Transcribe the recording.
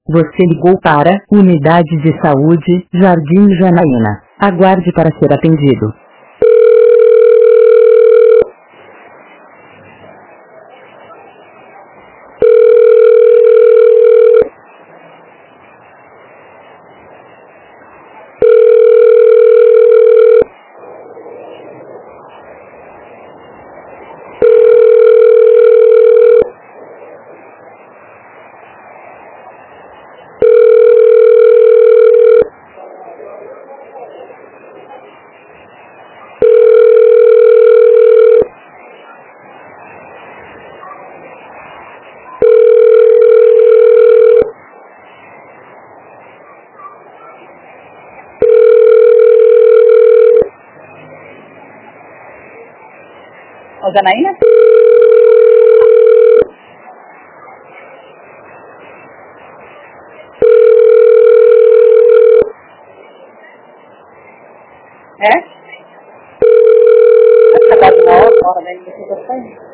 Você ligou para Unidade de Saúde, Jardim Janaína. Aguarde para ser atendido. Ô, Janaína? É? Vai acabar de uma hora, né?